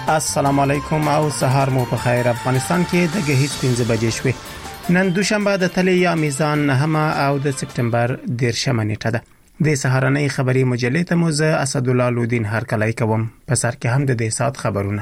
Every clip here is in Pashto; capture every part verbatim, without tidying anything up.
السلام علیکم او سهار مو په خیر. افغانستان کې د غهیز پنځه بجې شوې. نن دوشنبه د تلې یا میزان نهمه او د سپټمبر دیرشمه نیټه ده. د سهارنۍ خبري مجلې ته مو زه اسد الله لودین هر کله کوم. په سر کې هم د دې سات خبرونه.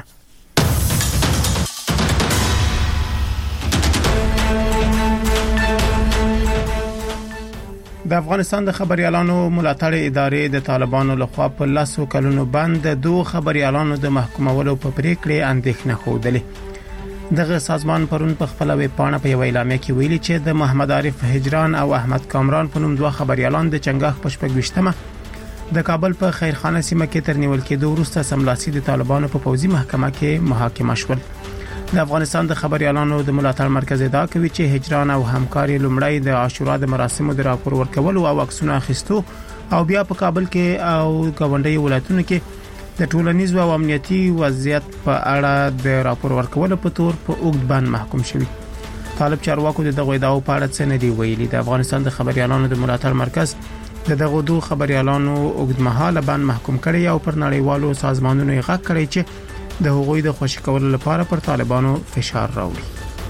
د افغانستان د خبريالانو ملاتړ ادارې د طالبانو لخوا په لاسو کلونو باندې دوه خبريالانو د محکومولو په پریکړې اندېښنه خوده. دغه سازمان پرون په خپل ویب پاڼه په ویلامه کې ویلي چې د محمد عارف هجران او احمد کامران په نوم دوه خبريالان د چنګاخ په شپږشتمه د کابل په خیرخانه سیمه کې تر نیول کېدو وروسته سملاسي د طالبانو په پوځي محکمه کې محاکمه شول. د افغانستان د خبريالانو د ملاتړ مرکز ادعا کوي چې هجران او همکاري لومړی د عاشورا د مراسمو د راپور ورکولو او عکسونه اخیستو او بیا په کابل کې او گاونډي ولایتونو کې د ټولنیز او امنیتي وضعیت په اړه د راپور ورکولو په تور په اوږد باندې محکوم شوی. طالب چارواکو د دغه ادعاو په اړه څه نه دی ویلي. د افغانستان د خبريالانو د ملاتړ مرکز د دغه دوه خبريالانو اوږد مهاله باندې محکوم کړي او پر نړیوالو سازمانونو یې غږ کړی چې د هغوی د خوشی کولو لپاره پر طالبانو فشار راوړي.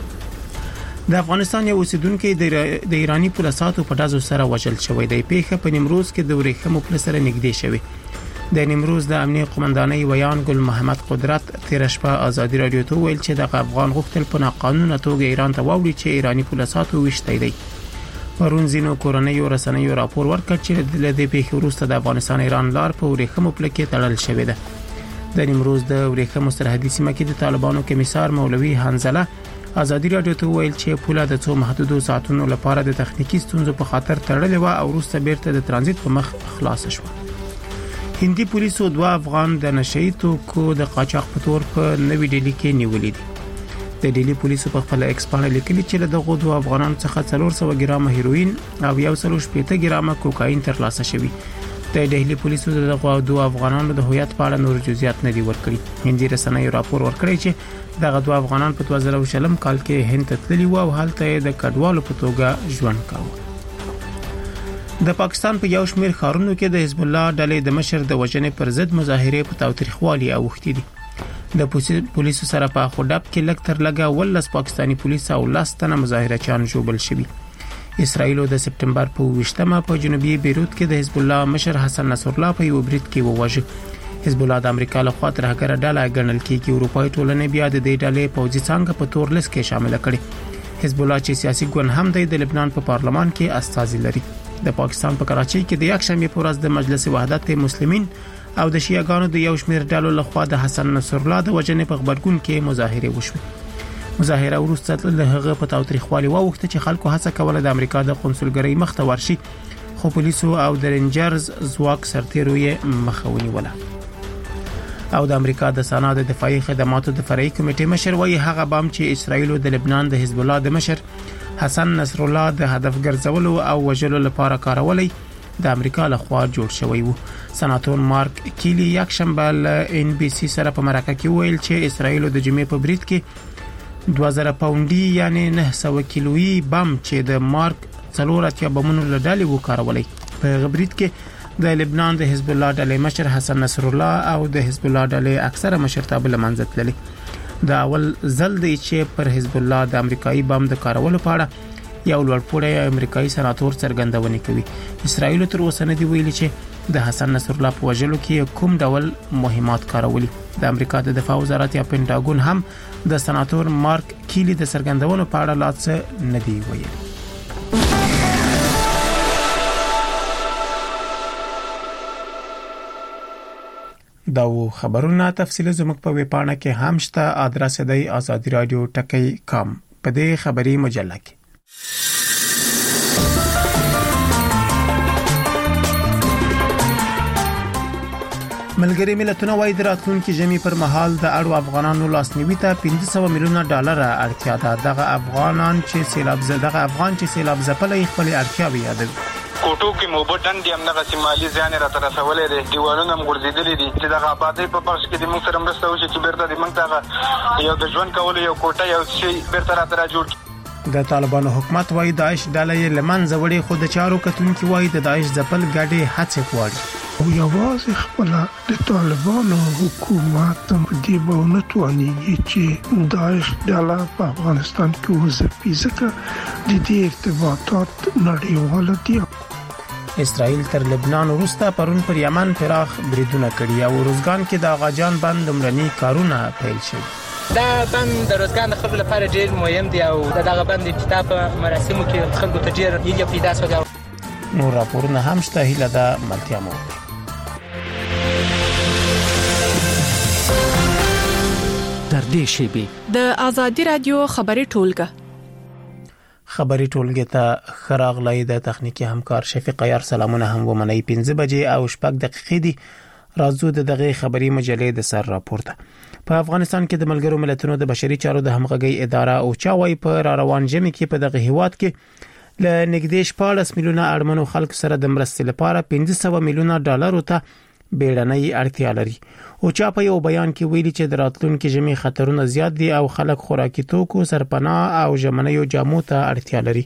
د افغانستان یو اوسیدونکو د ایرانی پولیساتو په دازو سره وژل شوی دی. پیښه په نیمروز کې د ورېښمو پل سره نږدې شوی. د نیمروز د امنیه قومندانۍ ویان ګل محمد قدرت تیر شپه ازادي رادیو ته ویل چې د افغان غوښتل په ناقانونه توګه ایران ته واوړي چې ایرانی پولیساتو وشتي دي. پرون زینو کورنۍ رسنیو راپور ورکړ چې د دې پیښې وروسته د افغانستان ایران لار په ورېښمو پل کې تړل شوی ده. د نیمروز د ورېښمو سرحدي سیمه کې د طالبانو کمیسار مولوي حنزله ازادي رادیو ته ویل چې پوله د څو محدودو ساعتونو لپاره د تخنیکی ستونزو په خاطر تړلې و او وروسته بیرته د ترانزیت په مخ خلاص شو. هندي پولیسو دوه افغان د نشئی توکو د قاچاق په تور په نوې ډیلی کې نیولې دي. د ډیلی پولیسو په خپل ایکس باندې لیکلي چې دغه دوه افغانان څخه څلور سوه ګرام هیروین او یو سل شپږ ګرام کوکاین ترلاسه شوی. د دهلی پولیسو دغه دوه افغانانو د هویت په اړه نور جزئیات نه دي ورکړي. هندي رسنیو راپور ورکړی چې دغه دوه افغانان په دوه زره شلم کال کې هند ته تللي وو او هلته د کډوالو په توګه ژوند کاوه. د پاکستان په یو شمېر ښارونو کې د حزب الله ډلې د مشر د وژنې پر ضد مظاهره په تاوتریخوالي اوښتي دي. د پولیسو سره په خوداب کې لږ تر لږه ولس پاکستانی پولیس او لاستنه مظاهرچیان جوړل شوي. اسرائیل د سپټمبر په وشتمه په جنوبي بیروت کې د حزب الله مشر حسن نصر الله په یو برید کې ووژل. حزب الله د امریکا له خوا ترهګر ډله ګڼل کېږي. اروپایي ټولنې بیا د دې ډلې پوځي څنګه په تور لیست کې شامل کړي. حزب الله چې سیاسي ګوند هم دی د لبنان په پارلمان کې استازي لري. د پاکستان په کراچۍ کې د یکشنبه په ورځ د مجلس وحدت مسلمین او د شیعاګانو د یو شمېر ډلو له خوا د حسن نصر الله د وژنې په خبرګون کې مظاهره وشوه. مظاهره وروسته له هغه په تاوتریخوالي واوښته چې خلکو هڅه کوله د امریکا د قونسلګرۍ مخ ته ورشي، خو پولیسو او د رینجرز ځواک سرتیرو یې مخه ونیوله. او د امریکا د سنا د دفاعي خدماتو د فرعي کمیټې مشر وایي هغه بام چې اسرائیل د لبنان د حزب الله د مشر حسن نصر الله د هدف ګرځولو او وژلو لپاره کارولای د امریکا لخوا جوړ شوی وو. سناتور مارک کیلی یک شنبه له ان بي سي سره په مرکه کې ویل چې اسرائیل د جمعې په برید کې دوه زره پاونډي یعنی نه سوه کیلویي بم چې د مارک څلور اتیا بمونو له ډلې وکارولای. په غبرید کې د لبنان د حزب الله ډلې مشر حسن نصر الله او د حزب الله ډلې اکثره مشرتابه لمنځه تللي. د اول ځل دی چې پر حزب الله د امریکایي بم د کارولو په اړه یو لوړپوړی امریکایي سناتور څرګندونه کوي. اسرائیل تر اوسه نه دی ویلي چې د حسن نصر الله په وژلو کې کوم ډول مهمات کارولي. د امریکا د دفاع وزارت یا پینټاګون هم د سناتور مارک کیلی د څرګندونو په اړه لا څه نه دی ویلي. دا و خبرونه تفصیل زموږ په ویب پاڼه کې هم شته. ادرس دی آزادی رادیو ټکی کام. په دې خبري مجله کې ملګری ملتونه وايي د راتلونکي ژمي پر مهال د اړو افغانانو لاسنیوي ته پنځه سوه میلیونه ډالر اړتیا ده. دغه افغانان چې سیلاب زده افغان چې سیلاب ځپلې خپل اړتیاوې یادوي. کوټو کې موبټن دي همدغه سیمالي ځان را تر رسولې دي. دیوالونه هم ګرځېدلې دي چې دغه آبادی په بخش کې د موږ سره مرسته وشي چې بیرته د موږ دغه یو د ژوند کولو یو کوټه یو شی بیرته را تر جوړ. د طالبانو حکومت وايي داعش ډله یې لمنځه وړي، خو د چارو کتونکو وايي د داعش ځپل ګډې هڅې غواړي. او یوازې خپل د طالبانو حکومت په دې باندې توانیږي چې داعش ډله په افغانستان کې وځي ځکه د دې ارتباطات نړیوال دي. اسرائیل تر لبنان وروسته پرون پر یمن پراخ بریدونه کړي او روزګان کې د اغاجان بند لمرني کارونه پیل شوي. دا بند د روزګان د خلکو لپاره ډېر مهم دی او دغه بند افتتاح په مراسمو کې خلکو ته ډېر هیله پیدا شوه. نور راپورونه هم شته، هیله ده ملتیا مو در دې شیبه د ازادي رادیو خبري ټولګه خبري ټولګه ته خراغلای د تخنیکی همکار شفیق یار سلامونه هم ومني پنځه بجې او شپږ دقیقې دي. راځو د دغه خبري مجلې د سر راپورته. په افغانستان کې د ملګرو ملتونو د بشري چارو د همغږي اداره او چاوي په را روان جمع کې په دغه هیواد کې ل نګدې شپږ میلیونه اړمنو خلک سره د مرستې لپاره پنځه سوه میلیونه ډالر ته بیړنۍ اړتیا لري. او چا په یو بیان کې ویلي چې د راتلونکو جمعي خطرونه زیات دي او خلک خوراکي توکو، سرپناه او ژمنیو جامو ته اړتیا لري.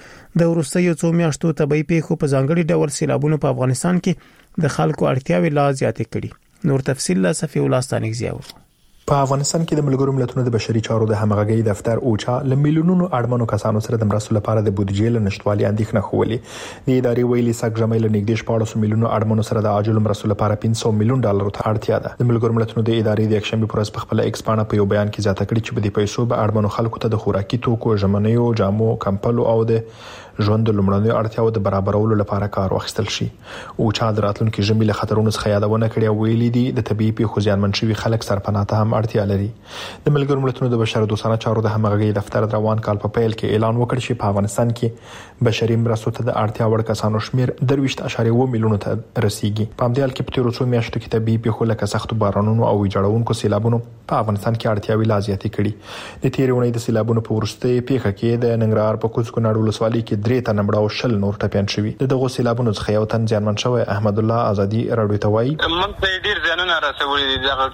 د وروستیو څو میاشتو طبي پیښو په ځانګړي ډول سیلابونو په افغانستان کې د خلکو اړتیاوې لا زیاتې کړي. نور تفصیل له صفي الله ستانګزیاو. په افغانستان کې د ملګرو ملتونو د بشري چارو د همغږي دفتر اوچا ل میلیونونو اړمنو کسانو سره د مرستو لپاره د بودیجې له نشټوالي اندېښنه خوولې. د ادارې ویلي سګ جمعي له نږدې شپږ میلیونو اړمنو سره د عاجل مرستو لپاره پنځه میلیون ډالر ته اړتیا ده. د ملګرو ملتونو د ادارې د یکشنبه پر ورځ په خپل ایکس باندې په یو بیان کې زیاته کړې چې په دې پیسو به اړمنو خلکو ته د خوراکي توکو، ژمنیو جامو، کمپلو او د ژوند د لومړنیو اړتیاو د برابرولو لپاره کار واخیستل شي. او چا د راتلونکو ژمي له خطرونو څخه یادونه کړې او ویلي دي د طبي پیښو زیانمن شوي خلک سرپناه ته هم اړتیا لري. د ملګرو ملتونو د بشري دوستانه چارو د همغږي دفتر د روان کال په پیل کې اعلان وکړ چې په افغانستان کې بشري مرستو ته د اړتیا وړ کسانو شمیر درویشت اشاریه اووه میلیونو ته رسیدي. په همدې حال کې په تیرو څو میاشتو کې طبي پیښو لکه سخت بارانونو او ویجاړونکو سیلابونو په افغانستان کې اړتیاوې لا زیاتې کړي. د تیرې اونۍ د سیلابونو په وروستۍ پیښه کې د ننګرهار په کوڅ کونړ ولسوالۍ کې درې تنه مړه او شل نور ټپيان شوي. د دغه سیلابونو څخه یو تن زیانمن شوی. احمد الله ازادي راډیو ته وایي موږ ته ډیر ځانونه راسولې دي. دغه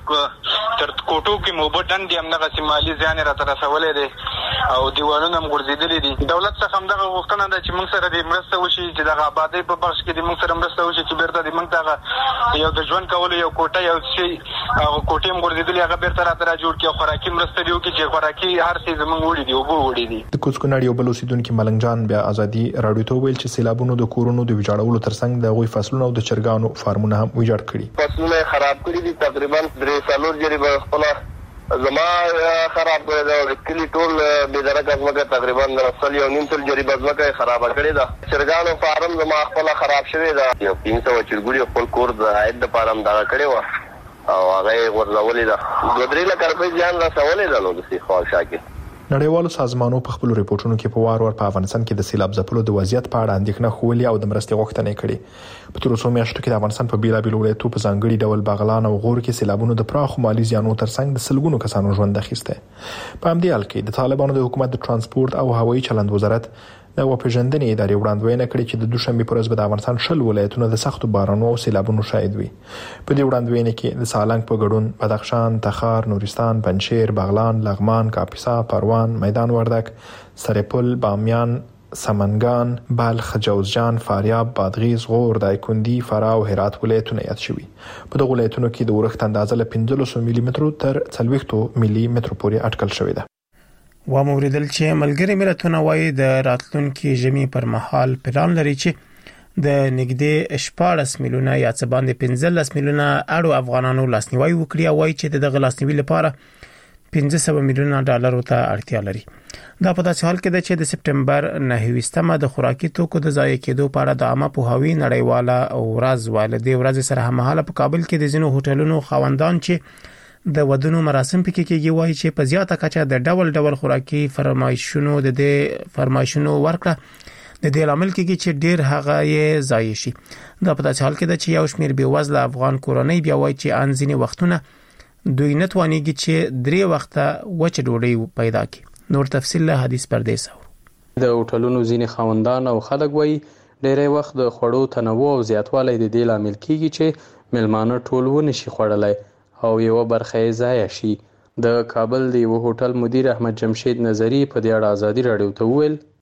تر کوټو کې موبټن دي هم دغه سیمالي ځان را تر رسولې دي او دیوالونه هم ګرځېدلې دي. دولت څخه هم دغه غوښتنه ده چې موږ سره د مرسته وشي چې دغه آبادی په بخش کې د موږ سره مرسته وشي چې بیرته د موږ دغه یو د ژوند کولو یو کوټه یو شي او کوټې هم ګرځېدلې هغه بیرته را تر جوړ کې خوراکي مرسته دی کې چې خوراکي هر څه زموږ وړي دي او بو وړي دي. د کوڅ کونړ یو بل اوسیدونکو ملنګ جان بیا ازادي راډیو ته ویل چې سیلابونو د کورونو د ویجاړولو ترڅنګ د غوي فصلونو او د چرګانو فارمونه هم ویجاړ کړي. فصلونه خراب کړي دي. تقریبا درې سالور جری خپل زما خراب کړی دا د کلی ټول به درکه ځمکه تقریبا رسل یو نیم تل جری ځمکه خراب کړی دا. چرګانو فارم زما خپل خراب شوی دا. یو پنځه سوه چرګوړي خپل کور د عاید د فارم دا کړی و او هغه ورزولې دا. دوه درې لکه روپۍ ځان رسولې ده. نو د سی خال شاکر نړیوالو سازمانونو په خپل ریپورتونو کې په وار وار په افغانستان کې د سیلاب ځپلو د وضعیت په اړه اندېښنه خوولې او د مرستې غوښتنې کړې. په تیرو څو میاشتو کې د افغانستان په بیلابیلو ولایتونو په ځانګړي ډول بغلان او غور کې سیلابونو د پراخو مالي زیانونو ترڅنګ د سلګونو کسانو ژوند اخیسته. په همدې حال کې د طالبانو د حکومت د ترانسپورت او هوایي چلند وزارت د وپېژندنې ادارې وړاندوینه کړې چې د دوشنبه پر ورځ د افغانستان شل ولایتونو د سختو بارانونو او سیلابونو شاهد وي. په دې وړاندوینه کې د سالنګ په ګډون بدخشان، تخار، نورستان، پنجشیر، بغلان، لغمان، کاپیسا، پروان، میدان وردک، سرپل، بامیان، سمنګان، بلخ، جوزجان، فاریاب، بادغیس، غور، دایکنډي، فراه او هرات ولایتونه یاد شوي. په دغه ولایتونو کې د اورښت اندازه له پنځلس ملي مترو تر څلوېښت ملي مترو پورې اټکل شوې ده. و موریدل چې ملګری ملتونه وایي د راتلونکي ژمي پر مهال پلان لري چې د نږدې شپږ میلیونه یا څه باندې پنځلس میلیونه اړو افغانانو لاسنیوي وکړي او وایي چې دغه لاسنیوي لپاره پنځه سوه میلیونه ډالر ته اړتیا لري. دا په داسې حال کې ده چې د سپټمبر نهه د خوراکي توکو د ضایع کېدو په اړه د عامه پوهاوي نړیواله ورځ والدې ورځ سره هممهاله په کابل کې د ځینو هوټلونو خاوندان چې د ودونو مراسم پکې کېږي وایي چې په زیاته کچه د ډول ډول خوراکي فرمایشونو د دې فرمایشونو ورکړه د دې لامل کېږي چې ډیر هغه یې ضایع شي. دا په داسې حال کې ده چې یو شمېر بېوزله افغان کورنۍ بیا وایي چې ان ځینې وختونه دوی نه توانېږي چې درې وخته وچه ډوډۍ پیدا کړي. نور تفصیل له حدیث پردیس اورو. د هوټلونو ځینې خاوندان او خلک وایي ډېری وخت د خوړو تنوع او زیاتوالی د دې لامل کېږي چې میلمانه ټول ونشي خوړلی او یو برخه یې ضایع شي. د کابل د یو هوټل مدیر احمد جمشید نظری په دې اړه ازادي راډیو ته وویل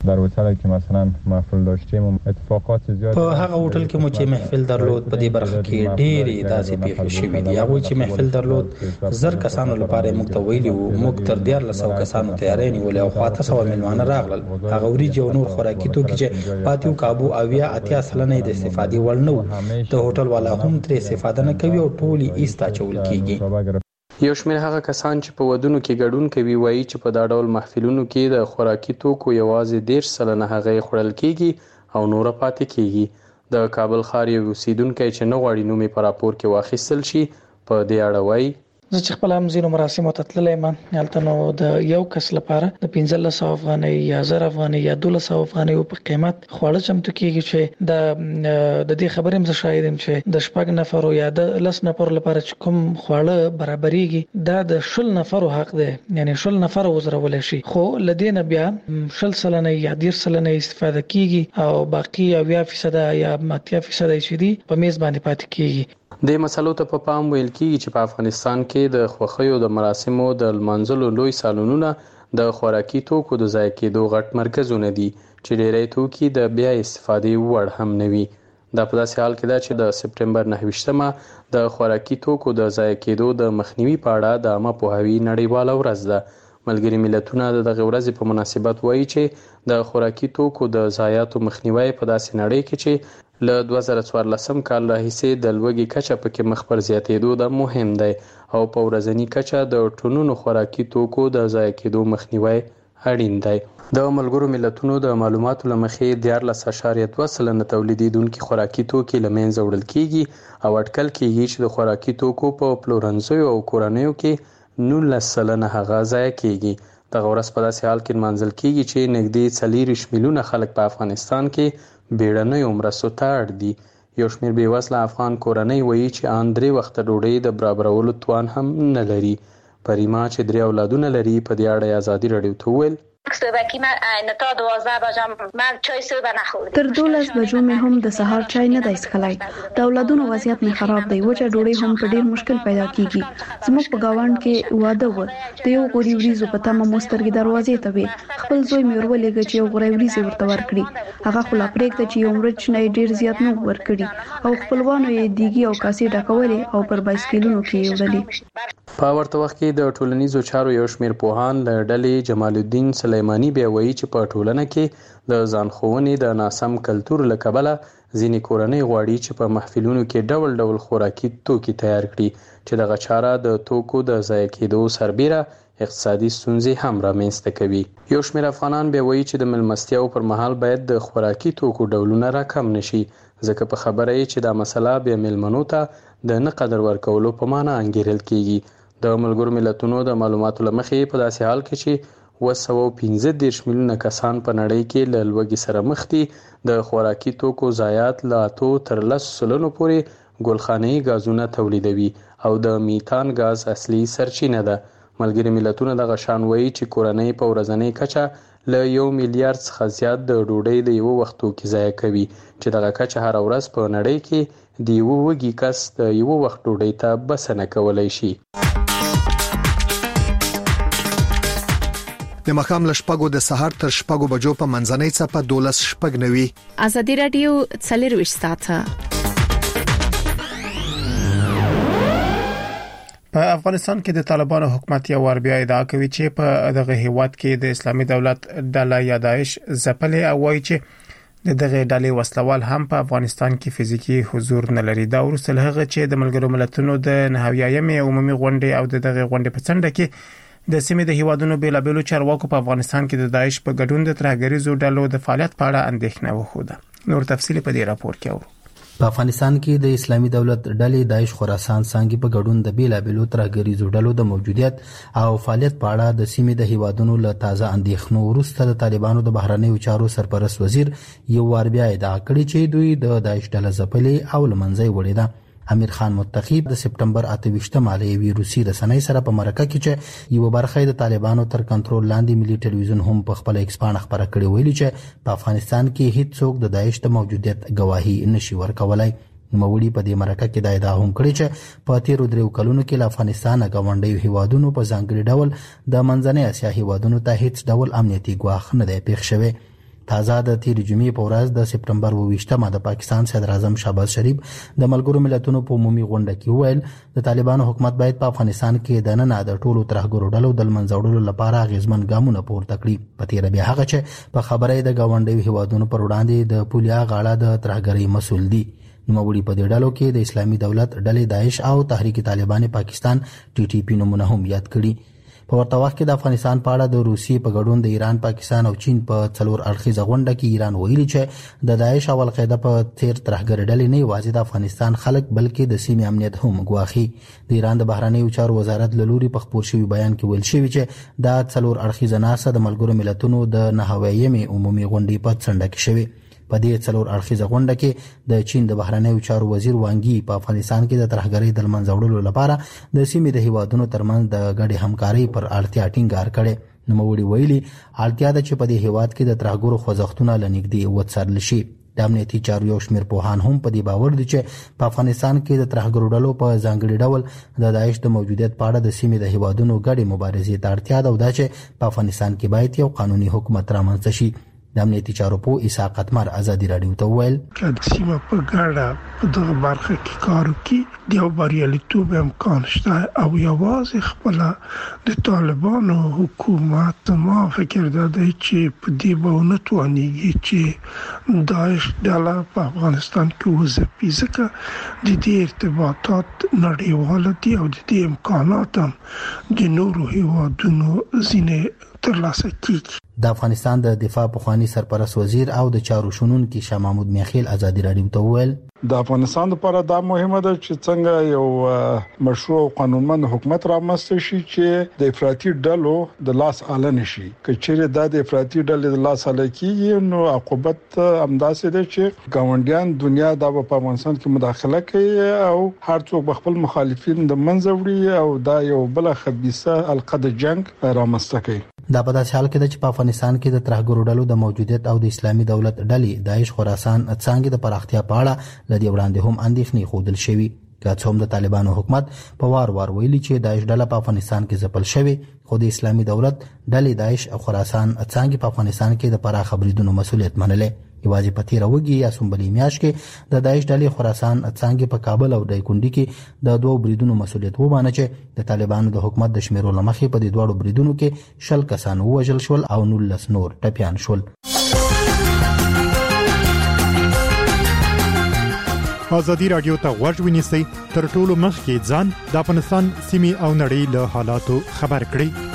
در هتل که مثلا محفل داشتیم اتفاقات زیاد په هغه هوټل کې مو چې محفل درلود په دې برخه کې ډېرې داسې پیښې شوې دي. هغه چې محفل درلود زر کسانو لپاره موږ ته ویلي وو موږ تر دیارلس سوه کسانو تیاری نیولې او خو اته سوه میلمانه راغلل. هغه وریجې او نور خوراکي توکي چې پاتې وو کابو اویا اتیا سلنه د استفادې وړ نه وو. د هوټل والا هم ترې استفاده نه کوي او ټول یې ایسته اچول کېږي. یو شمېر هغه کسان چې په ودونو کې ګډون کوي وایي چې په دا ډول محفلونو کې د خوراکي توکو یوازې دېرش سلنه هغې خوړل کېږي او نوره پاتې کېږي. د کابل ښار یو اوسیدونکی چې نه غواړي نوم یې په راپور کې واخیستل شي په دې اړه وایي زه چې خپل هم ځینو مراسمو ته تللی یم هلته نو د یو کس لپاره د پنځلس سوه افغانۍ یا زر افغانۍ یا دولس سوه افغانۍ په قیمت خواړه چمتو کېږي چې د د دې خبرې هم زه شاهد یم چې د شپږ نفرو یا د لس نفرو لپاره چې کوم خواړه برابرېږي دا د شل نفرو حق دی، یعنی شل نفر وزرولی شي، خو له دې نه بیا شل سلنه یا دېرش سلنه استفاده کېږي او باقي اویا فیصده یا اتیا فیصده چې دي په میز باندې پاتې کېږي. د مسلو ته په پام ویل کېږي چې په افغانستان کې د خوښیو د مراسمو د لمانځلو لوی سالونونه د خوراکي توکو د ضایع کېدو غټ مرکزونه دي چې ډېری توکي د بیا استفادې وړ هم نه وي. دا په داسې حال کې ده چې د سپټمبر نهه ویشتمه د خوراکي توکو د ضایع کېدو د مخنیوي په اړه د عامه پوهاوي نړیواله ورځ ده. ملګري ملتونه د دغه ورځې په مناسبت وایي چې د خوراکي توکو د ضایعاتو مخنیوی په داسې نړۍ کې چې له دوه زره څوارلسم کال راهیسې د لوږې کچه پکې مخ پر زیاتېدو ده مهم دی او په ورځني کچه د ټنونو خوراکي توکو د ضایع کېدو مخنیوی اړین دی. د ملګرو ملتونو د معلوماتو له مخې دیارلس اعشاریه دوه سلنه تولیدېدونکي خوراکي توکي له منځه وړل کېږي او اټکل کېږي چې د خوراکي توکو په پلورنځیو او کورنیو کې نولس سلنه هغه ضایع کېږي. دغه ورځ په داسې حال کې لمانځل کېږي چې نږدې څلېرویشت میلیونه خلک په افغانستان کې بیړنیو مرستو ته اړ دي. یو شمېر بېوزله افغان کورنۍ وایي چې ان درې وخته ډوډۍ د برابرولو توان هم نه لري. پریما چې درې اولادونه لري په دې اړه ازادي راډیو ته وویل تر دولس بجو مې هم د سهار چای نه دی څښلی. د اولادونو وضعیت مې خراب دی. وچه ډوډۍ هم په ډیر مشکل پیدا کیږي. زموږ په گاوند کې واده و د یو غوړي وریځو په تمه مو سترګې دروازې ته وې. خپل زوی مې ورولېږه چې یو غوړی وریځې ورته ورکړي. هغه خو لا پرېږده چې یو مرچ نه ډیر زیات نه ورکړي او خپلوانو یې دیګي او کاسې ډکولې او پر بایسکلونو کې یې وړلې. په ورته وخت کې د ټولنیزو چارو یو شمېر پوهان له ډلې جمال الدین سلیمانی بیا وایي چې په ټولنه کې د ځان ښوونې د ناسم کلتور له کبله ځینې کورنۍ غواړي چې په محفلونو کې ډول ډول خوراکي توکي تیار کړي چې دغه چاره د توکو د ضایع کېدو سربیره اقتصادي ستونزې هم رامنځته کوي. یو شمېر افغانان بیا وایي چې د مېلمستیاو پر مهال باید د خوراکي توکو ډولونه راکم نشي ځکه په خبره یې چې دا مسله بیا میلمنو ته د نه قدر ورکولو په معنا انګیرل کېږي. د ملګرو ملتونو د معلوماتو له مخې په داسې حال کې چې اوه سوه پنځه دېرش میلیونه کسان په نړۍ کې له لوږې سره مخ دي د خوراکي توکو ضایعات له اتو تر لسو سلنو پورې ګلخانه‌ایي ګازونه تولیدوي او د میتان ګاز اصلي سرچینه ده. ملګري ملتونه دغه شان وایي چې کورنۍ په ورځنۍ کچه له یو میلیارډ څخه زیات د ډوډۍ د یوه وخت توکي ضایع کوي چې دغه کچه هره ورځ په نړۍ کې د یوه وږي کس د یوه وخت ډوډۍ ته بسنه کولی شي. د مخام له شپږو د سهار تر شپږو بجو په منځنۍ څپه دولس شپږ نوي. ازادي راډیو څلېرویشت ساعته. په افغانستان کې د طالبانو حکومت یو ور بیا ادعا کوي چې په دغه هیواد کې د اسلامي دولت ډله یا داعش ځپلې او وایي چې د دغه ډلې وسلوال هم په افغانستان کې فزیکی حضور نه لري. دا وروسته له هغه چې د ملګرو ملتونو د نهویایمې عمومي غونډې او د دغه غونډې په څنډه کې د سیمې د هیوادونو بیلابېلو چارواکو په افغانستان کې د داعش په ګډون د ترهګریزو ډلو د فعالیت په اړه اندېښنه وښوده. نور تفصیل په دې راپور کې اورو. په افغانستان کې د اسلامي دولت ډلې داعش خراسان څنګه په ګډون د بیلابېلو ترهګریزو ډلو د موجودیت او فعالیت په اړه د سیمې د هیوادونو له تازه اندېښنو وروسته د طالبانو د بهرنیو چارو سرپرست وزیر یو وار بیا ادعا کړې چې دوی د داعش ډله ځپلې او له منځه یې وړې ده. امیر خان متقی د سپټمبر اته ویشتم علیوي روسي رسنۍ سره په مرکه کې چې یو برخه د طالبانو تر کنټرول لاندې ملي ټلویزیون هم په خپل ایکسپان خبره کړې ویلي چې په افغانستان کې هیڅ څوک د داعش د موجودیت گواهی نشي ورکولای. نوموړي په دې مرکه کې دا ادعا هم کړې چې په تیرو دریو کلونو کې له افغانستان غونډیو هیوادونو په ځانګړي ډول د منځنۍ اسیا هیوادونو ته هیڅ ډول امنیتي ګواښ نه دی پیښ شوی. تازه د تیر جمعې په ورځ د سپتمبر اوویشتمه د پاکستان صدر اعظم شهباز شریف د ملګرو ملتونو په عمومي غونډه کې وویل د طالبانو حکومت باید په افغانستان کې د نن د ټولو ترهګرو ډلو د منځوړلو لپاره غیزمن ګامونه پورته کړي. په تیر بیا هغه چې په خبرې د گاونډي هیوادونو پر وړاندې د پولیا غاړه د ترهګرۍ مسول دي. نوموړي په دې ډلو کې د اسلامي دولت ډلې داعش او تحریک طالبان پاکستان ټي ټي پی نومونه هم یاد کړي. په ورته وخت کې د افغانستان په اړه د روسیې په ګډون د ایران، پاکستان او چین په څلور اړخیزه غونډه کې ایران ویلي چې د داعش او القاعده په تیر ترهګر ډلې نه یوازې د افغانستان خلک بلکې د سیمې امنیت هم ګواخي. د ایران د بهرنیو چارو وزارت له لوري په خپور شوی بیان کې ویل شوی چې دا څلور اړخیزه ناسه د ملګرو ملتونو د نهویمې عمومي غونډې په څنډه کې شوی. په دې څلور اړخیزه غونډه کې د چین د بهرنیو چارو وزیر وانګي په افغانستان کې د ترهګرۍ د منځوړلو لپاره د سیمې د هیوادونو ترمنځ د ګډې همکارۍ پر اړتیا ټینګار کړي. نوموړي ویلي اړتیا ده چې په دې هیواد کې د ترهګرو خوځښتونه لنږدې وڅارل شي. د امنیتي چارو یو شمېر پوهان هم په دې باور دي چې په افغانستان کې د ترهګرو ډلو په ځانګړي ډول د داعش د موجودیت په اړه د سیمې د هیوادونو ګډې مبارزې ته اړتیا ده او دا چې په افغانستان کې باید یو قانوني حکومت رامنځته شي. د امنیتي چارو په اسحاق اتمر ازادي رادیو ته ویل چې سیمه په ګډه په دغه برخه کې کار وکړي د بریالیتوب امکان شته او یوازې خپل د طالبانو حکومت ما فکر ده چې په دې باندې توانیږي چې داعش ډله په افغانستان کې وځي ځکه د دې ارتباطات نړیوال دي او د دې امکانات هم د نورو هیوادونو ځینې ترلاسه کیږي. د افغانستان د دفاع پخوانی سرپرست وزیر او د چارو شنونکي شاه محمود میخیل ازادي رادیو ته ویل د افغانستان لپاره دا مهمه ده چې څنګه یو مشروع او قانونمند حکومت رامنځته شي چې د افراطي ډلو د لاس اله نشي. کچېره د افراطي ډلو د لاس اله کیږي نو عقوبت امداسه ده چې ګاونډیان دنیا د په افغانستان کې مداخله کوي او هر څوک خپل مخالفین د منځ وړي او دا یو بل خبيثه القد جنگ رامنځته کوي. دا په داسې حال کې ده چې په افغانستان کې د ترهګرو ډلو د موجودیت او د اسلامي دولت ډلې داعش خراسان څنګه د پراختیا په اړه لدی وړاندې هم اندېښنې خوندل شوی. که څوم د طالبانو حکومت په وار وار ویلي چې داعش ډله په افغانستان کې ځپل شوی، خو د اسلامي دولت ډلې داعش او خراسان څنګه په افغانستان کې د پراخ بریدونو مسولیت منلې. یوازې په تیر وګي یا سنبلې میاشت کې د داعش ډلې خراسان څنګه په کابل او دایکندي کې د دوه بریدونو مسولیت ومانه چې د طالبانو د حکومت د شمیرو لمخې په دې دوه بریدونو کې شل کسان وژل شول او نولس نور ټپيان شول. ازادي رادیو ته غوږ ونیسئ تر ټولو مخکې ځان د افغانستان سیمې او نړۍ له حالاتو خبر کړئ.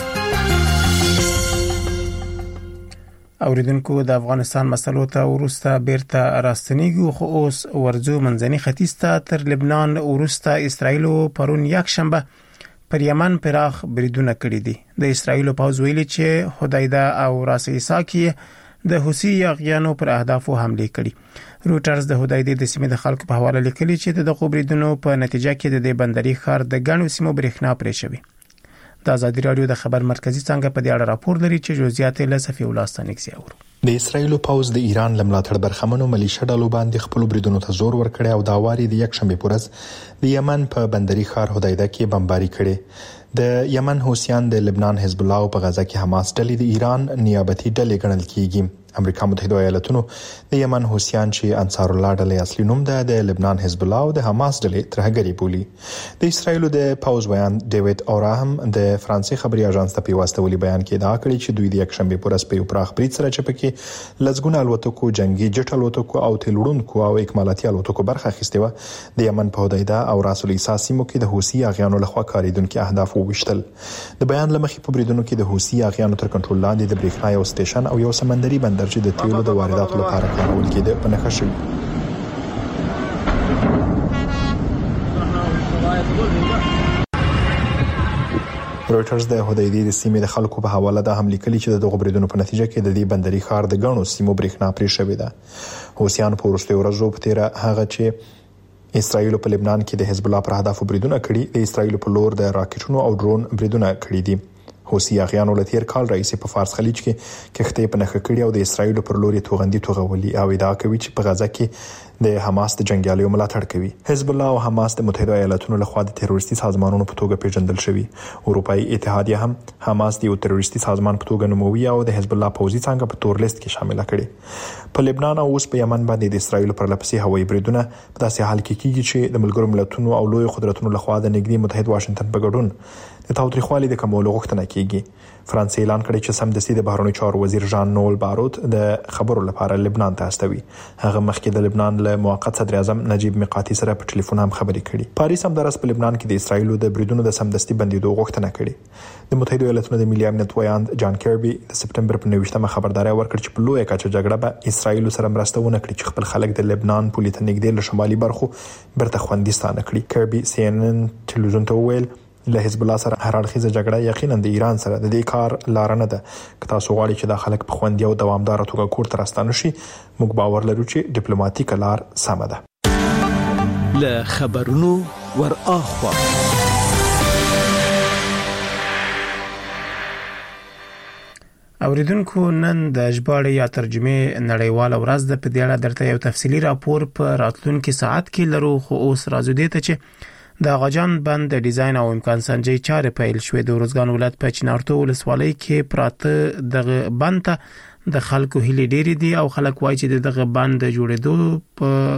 اوریدونکو د افغانستان مسلو ته ورسته بیرته راستنیږو، خو اوس ورځو منځني ختیځ ته تر لبنان ورسته اسرایل پرون یک شنبه پر یمن پراخ بریدونه کړي دي. د اسرایل پوځ ویلي چې حدیده او راس عیسی کې د حوثي یاغیانو پر اهدافو حمله کړي. روټرز د حدیده د سیمې د خلکو په حواله لیکلي چې د دغو بریدونو په نتیجه کې د بندري ښار د ګڼو سیمو برېښنا پرې شوې. د ازادي رادیو د خبر مرکزی څنګه په دې اړه راپور لري چې جزئیات له صفي ولاستانیک زیاورو. د اسرایل پوځ د ایران لملاتړ برخمنو ملیشیا ډلو باندې خپل بریدونو ته زور ورکړی او دا واری د یک شنبه پورز د یمن په بندري ښار حدیده کې بمباري کړي. د یمن حوثیان د لبنان حزب الله او په غزا کې حماس ډلې د ایران نیابتي ډلې ګڼل کیږي. امریکا متحده ایالاتونو د یمن حوثیان چې انصار الله ډلې اصلي نوم ده د لبنان حزب الله او د حماس ډلې ترهګری بولي. د اسرایل د پوز بیان ډیوډ اورام د فرانسې خبري اژانس ته پیوستولي بیان کې دا کړی چې دوی د یک شنبه پورز په پراخ برید سره چپکه لزګونه الوتکو جنگي جټ الوتکو او تلوړونکو او اکمالاتي الوتکو برخه اخیسته و. د یمن په حدیده او راس العیسی سیمو کې د حوثي اغیانو لخوا کاریدونکو اهداف وشتل. د بیان لمخې په بریدونو کې د حوثي اغیانو تر کنټرول لاندې د برېښنا یو سټیشن او یو سمندري بندر چې د تیلو د وارداتو لپاره کارول کېده په نښه شوی. رويټرز د حدیده د سیمې د خلکو په حواله د حمله کلی چې د دغه بریدونو په نتیجه کې د دې بندري ښار د ګڼو سیمو برېښنا پرې شوې ده. حوثیان په وروستیو ورځو په تیر هغه چې اسرایل په لبنان کې د حزب الله پر اهداف بریدونه کړي، د اسرایل په لور د راکټونو او ډرون بریدونه کړي دي. حوثي اغیانو له تیر کال راځي په فارس خلیج کې کښته په نخښه کړي او د اسرایل پر لوري توغندي توغولي او ادعا کوي چې په غزا کې د حماس د جنگیالیو ملاتړ کوي. حزب الله او حماس د متحده ایالاتونو لخوا د تروریستي سازمانونو په توګه پیژندل شوی. اروپאי اتحادیه هم حماس د یو تروریستي سازمان په توګه نوموي او د حزب الله پوځي څنګه په تور لیست کې شامل کړي. په لبنان او اوس په یمن باندې د اسرایل پر لپسې هوایي بریدونه په داسې حال کې کیږي چې د ملګرو ملتونو او لوی قدرتونو لخوا د نږدې متحد واشنگټن په ګډون د تاوتریخوالي د کمولو غوښتنه کیږي. فرانسې اعلان کړی چې سمدستي د بهرنیو چارو وزیر ژان نول باروت د خبرو لپاره لبنان ته استوي. هغه مخکې د لبنان له موقت صدر اعظم نجیب میقاتي سره په ټلیفون هم خبرې کړې. پاریس هم درس په لبنان کې د اسرایل د بریدونو د سمدستي بندیدو غوښتنه کړې. د متحده ایالاتونو د ملي امنیت ویاند جان کیربي د سپټمبر په نوښتمه خبرداري ورکړه چې په لوی کچه جګړه به اسرایل سره مرسته ونه کړي چې خپل خلک د لبنان پولې ته نږدې له شمالي برخو برته خوندستانه کړي. کیربي سی ان ان ټلویزیون ته وویل له حزب الله سره هر اړخیزه جګړه یقینا د ایران سره د دې کار لار نه ده. که تاسو غواړئ چې د خلک په خوندي او دوامدار توګه کور ته راستانه شي، موږ باور لرو چې ډیپلوماټیک لار سمه ده. له خبرونو ور اخوا اوریدونکو نن د ژباړې یا ترجمه نړیواله ورځ د په دې اړه درته یو تفصیلی راپور په راتلونکي ساعت کې لرو. خو اوس راځو دې ته چې د غاجان بند د ډیزاین او امکان سنجي چارې پیل شوې. د ورزګان ولایت په چنارتو ولسوالۍ کې پراته د بند ته د خلکو هلي ډېری دي او خلک وایي چې دغه بند جوړېدو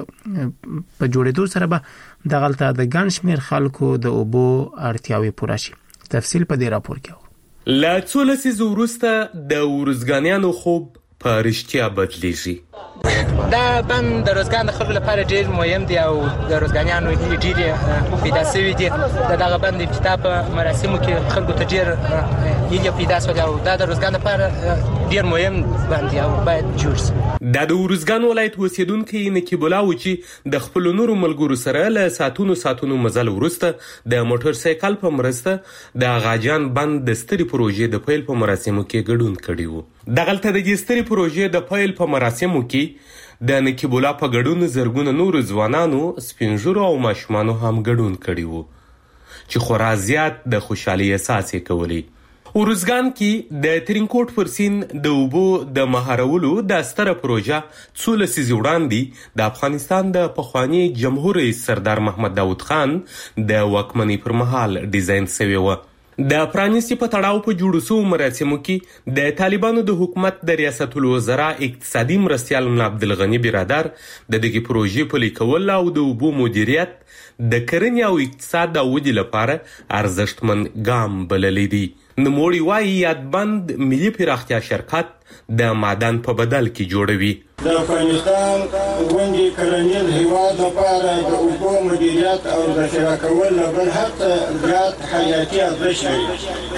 په په جوړېدو سره به دغلته د ګڼ شمېر خلکو د اوبو اړتیاوې پوره شي. تفصیل په دې راپور کې. لا څو لسیزو وروسته د ورزګانیانو خوب په رښتیا بدلیږي. دا بند د روزګان د خلکو لپاره ډیر مهم دی او د روزګانیانو هیلې ډیره پیدا شوې دي. دغه بند افتتاح په مراسمو کې خلکو ته ډیر هیلې پیدا شوې او دا د روزګان لپاره ډیر مهم بند دی او باید جوړ شي. دا د ورزګان ولایت اوسیدونکي نقیب الله چې د خپل نورو ملګرو سره له ساتونو ساتونو مزل ورسته د موټر سایکل په مرسته د غاجان بند د ستري پروژې د پیل په مراسمو کې ګډون کړی وو. دغلته د ستري پروژې د پیل په مراسمو کې د نقیب الله په ګډون زرګونه نور ځوانانو سپینږیرو او ماشومانو هم ګډون کړی وو چې خورا زیات د خوشحالي احساس کوي. ورزګان کې د ترینکوټ پر سیند د اوبو د مهارولو د ستره پروژه څو لسیزې وړاندې د افغانستان د پخوانی جمهور رئیس سردار محمد داود خان د واکمنۍ پر مهال ډیزاین شوی و. د پرانیستي په تړاو په جوړ شوو مراسمو کې د طالبانو د حکومت د ریاست الوزرا اقتصادي مرستیال ملا عبدالغني برادر د دغه پروژې پلي کول او د اوبو مدیریت د کرنې او اقتصاد د ودې لپاره ارزښتمن ګام بللی دی. نوموړي وايي یاد بند ملي پراختیا شرکت د معدن په بدل کې جوړوي. د افغانستان غونډې کرنیز هیواد لپاره د اوبو مدیریت او د شراکول لبل هڅه زیات حیاتي ارزښت لري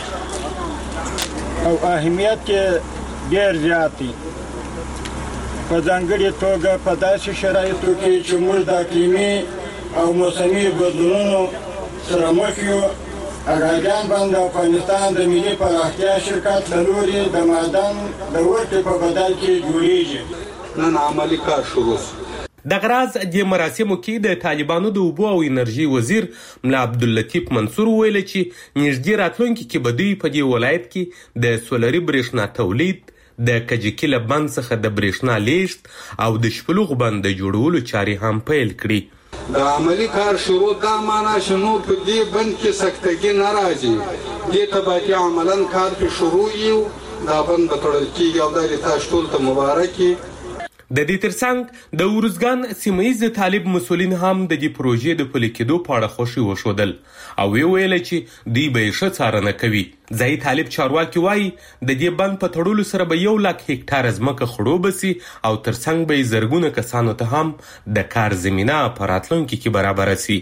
او اهمیت کې ډېر زیات دی. په ځانګړې توګه په داسې شرایطو کې چې موږ د اقلیمي او موسمي بدلونونو سره مخ یو. غاجان بند د افغانستان د ملي پراختیا شرکت له لوري د معدن د ورکړې په بدل کې جوړیږي. نن عملی کار شروع شو. د غراز د مراسمو کې د طالبانو د اوبو او انرژي وزیر ملا عبداللطیف منصور ویل چې نږدې راتلونکي کې به دوی په دې ولایت کې د سولري برېښنا تولید، د کجکي له بند څخه د برېښنا لیږد او د شپلوغ بند د جوړولو چارې هم پیل کړي. د عملی کار شروع دا معنا شنو په دې بند کې سکتګي نه راځي. دې ته باید عملاً کار په شروع یو دا بند به تړل کېږي او دا د تاسو ټول ته مبارکي. د دې ترڅنګ د ورزګان سیمه‌ییز طالب مسولین هم د دې پروژې د پلي کېدو په اړه خوښي وښودل او ویل چې دوی به یې ښه څارنه کوي. ځایي طالب چارواکي وایي د دې بند په تړلو سره به یو لک هکټاره ځمکه خړوبه سي او ترڅنګ به یې زرګونه کسانو ته هم د کار زمینه په راتلونکي کې برابره سي.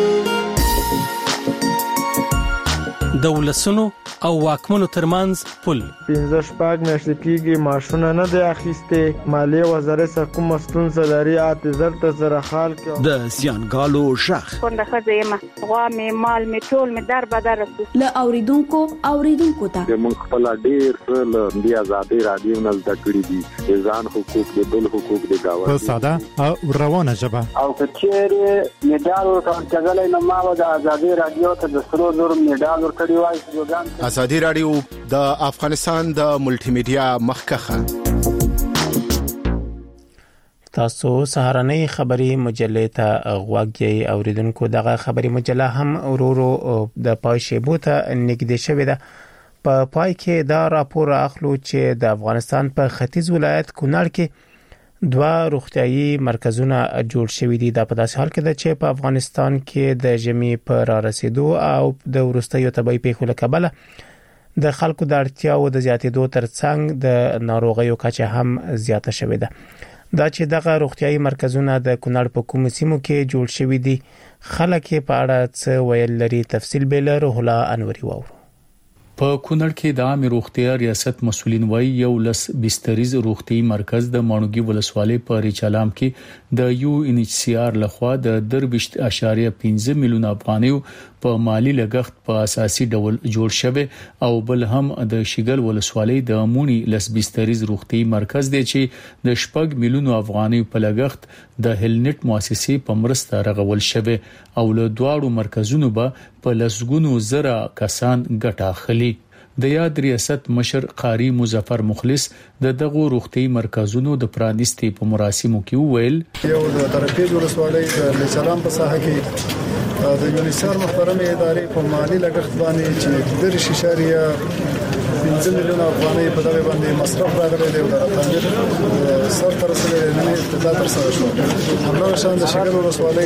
د ولسونو او واکمنو ترمنځ پل پنځه شپږ میاشتې کېږي ماشونه نه دی اخیستې. مالیې وزارت څخه کومه ستونزه لري اته زر ته زره خال کې د زیانګالو ژغ څنګه ښځه یم غوا مې مال مې ټول مې در بدر رسو له اوریدونکو اوریدونکو ته موږ خپل ډېر څه له دې ازادي رادیو نه زده کړي دي. ځان حقوق د بل حقوق د گاوند په ساده او روانه ژبه او کچېره میډال ورکړل کېدل نو ما د ازادي رادیو ته د سرو زر میډال ورکړی. ازادي رادیو د افغانستان د ملټي میډیا مخکخه. تاسو سهارنۍ خبري مجلې ته غوږی اوریدونکو. دغه خبري مجله هم ورورو د پایشيبو ته نږدې شوې ده. په پای کې دا راپور اخلو چې د افغانستان په ختیځ ولایت کونړ کې دوه روغتيایي مرکزونه جوړ شوي دي. دا په داسې حال کې ده چې په افغانستان کې د ژمي په را رسیدو او د ورستیو طبي پیښو له کبله د خلکو د اړتیاو د زیاتېدو ترڅنګ د ناروغیو کچه هم زیاته شوې ده. دا چې دغه روغتيایي مرکزونه د کونړ په کوم سیمو کې جوړ شوي دي، خلک په اړه څه ویل لري، تفصیل به له روح الله انوري وورو. په کونړ کې د عام روغتیا ریاست مسولین وایي یو لس بستریز روغتيایي مرکز د مانوګي ولسوالۍ په ریچالام کې د یو ان ایچ سی آر لخوا د درویشت اشاریه پنځه میلیون افغانیو په مالی لګښت په اساسي ډول جوړ شوی او بل هم د شیګل ولسوالۍ د مونی لس بستریز روغتيایي مرکز دی چې د شپږ میلیون افغانیو په لګښت د هلنټ مؤسسې په مرسته رغول شوی او له دواړو مرکزونو به په لسګونو زره کسان ګټه اخلي. د یاد ریاست مشر قاری مظفر مخلص د دغه روغتي مرکزونو د پرانیستي په مراسمو کې وویل یو د طرفي ولسوالۍ د سلام په ساحه کې د یونیسار محترمه ادارې په مالی لګښت باندې چې د شیشاریه پنځه میلیون افغانۍ په دغه باندې مصرف راغلی دی او د تعمیر سر تر سره نه ابتدا تر سره شو. همدا شان د شګر ولسوالۍ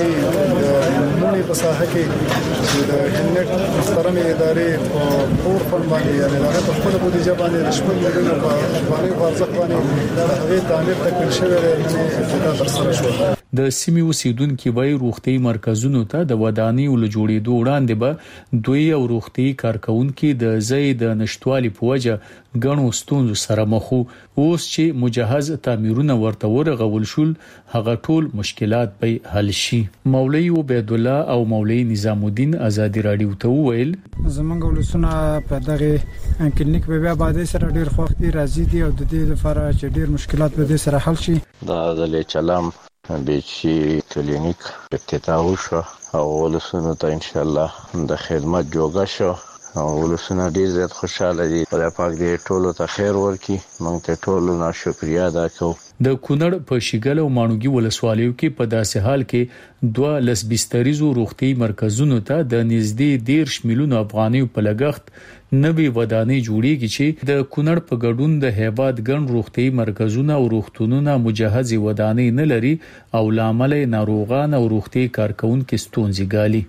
د مونږ په ساحه کې د هنټ محترمه ادارې په پور فن باندې یعنی هغه په خپل بودیجه باندې د شپږ میلیون افغانۍ په ارزښت باندې د هغه تعمیر تکمیل شوی دی نه ابتدا تر سره شو. د سیمې اوسیدونکو وای روغتي مرکزونو ته د ودانۍ ول جوړېدو وړاندې به دوی او روغتي کارکونکو د زید نشټوالي په وجه غنو ستونزو سره مخ وو. اوس چې مجهز تعمیرونه ورته ورغول شول هغه ټول مشکلات به حل شي. مولوی عبید الله او مولوی نظام الدین ازادي رادیو ته ویل زمونږ ولسونه په دغه کلینیک به بیا باندې سره ډیر خوښ دي راځي دي او د دې لپاره چې ډیر مشکلات به سره حل شي. دا د چلام بیچی کلینیک افتتاح وشو او ولسونه ته ان شاء الله د خدمت جوګه شو او ولسونه ډیر زیات خوشاله دي. خدای پاک دې ټولو ته خیر ورکړي. موږ ته ټولو نه شکریا ادا کوو. د کونړ په شیګل او مانوګي ولسوالیو کې په داسې حال کې دوه لس بستریزو روغتي مرکزونو ته د نږدې ډیر میلیون افغانیو په لګښت نوې ودانۍ جوړیږي چې د کونړ په ګډون د هیواد ګڼ روغتي مرکزونه او روغتونونه مجهز ودانۍ نه لري او لامل ناروغان او روغتي کارکونکو ستونزې ګالي.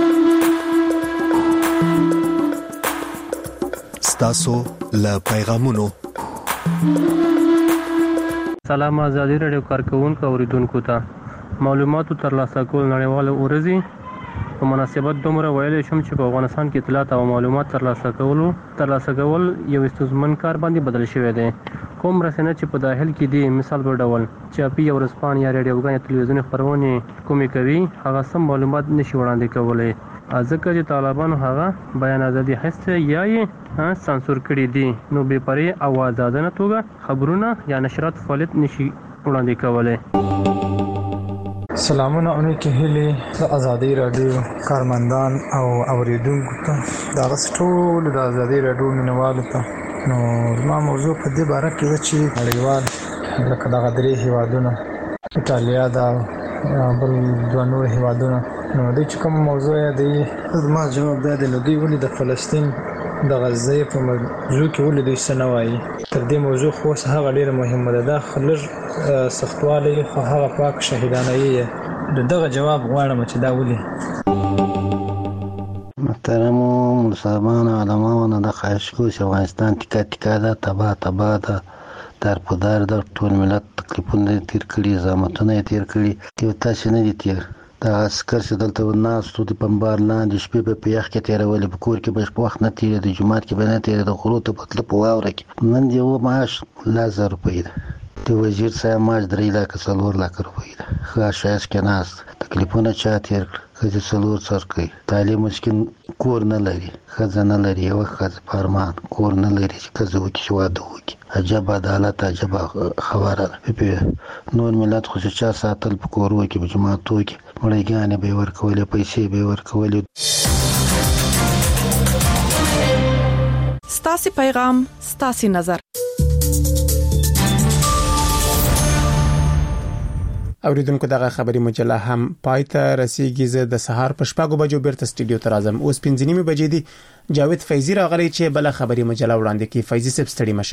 ستاسو له پیغامونو سلام ازادي رادیو کارکونکو اوریدونکو ته معلوماتو ترلاسه کول نړیواله ورځي په مناسبت دومره ویلې شم چې په افغانستان کې اطلاعات او معلومات ترلاسه کول ترلاسه کول یو استثمن کار باندې بدل شوی دی. کوم رسنۍ چې په داخل کې دي مثال په ډول چاپی او رسپان یا ریډیوګان یا تلویزیوني خبرونه کومې کوي هغه سم معلومات نشي وړاندې کولای ځکه چې طالبانو هغه بیان ازادي هسته یا یې سانسور کړی دي نو به پرې او آزادانه توګه خبرونه یا نشرات فعالیت نشي وړاندې کولای. سلامونه اونې کې هلي د ازادي رادیو کارمندان او اوریدونکو ته دا ټول د ازادي رادیو مینوالو ته نو ما موضوع په دې باره کې و چې نړیوال لکه دغه درې هیوادونه ایتالیا دا بل دوه نور هیوادونه نو د کوم موضوع دی ما جواب ده د لدی ولې د فلسطین د غزه په موضوع کې ولې دوی سنوي تر دې موضوع خو هغه ډیره مهمه ده. دا خلج سختواله خو هغه پاک شهیدانه یې دغه جواب غواړم چې دا ولې محترم مسلمان علماونه د خواهش کوم چې افغانستان ټیکا ټیکا ده تبا تبا ده در په دار د ټول ملت تکلیفونه تیر کړي زحمتونه تیر کړي یو تاسو نه دي تیر دا عسكر چې دلته ناستو د پنبار لاندې شپې په پیاخ کې تیرولې په کور کې به په وخت نه تیرې د جمعات کې به نه تیرې د غرو ته پتل په واوره کې نن دی و معاش لازر روپۍ ده د وزیر صاحب معاش درې لکه څلور لکه روپۍ ده ښه شایست کې ناست تکلیفونه چا تیر کړي ښځې څلور سر کوي تعلیم مسکین کور نه لري ښځه نه لري یوه ښځه په ارمان کور نه لري چې ښځه وکړي چې واده وکړي عجب عدالت عجب خبره ده. نور ملت خو چې چا ساتل په کورو کې په جماعتو کې مړیګانې به یې ورکولې پیسې به یې ورکولې. ستاسې پیغام ستاسې نظر اوریدونکو دغه خبري مجله هم پای ته رسیدي. زه د سهار په شپږو بجو بیرته سټډیو ته راځم. اوس پنځه نیمه بجې دي. جاوید فیضی راغلی چې بل خبري مجله وړاندې کوي. فیضی صاحب ستړي مشه.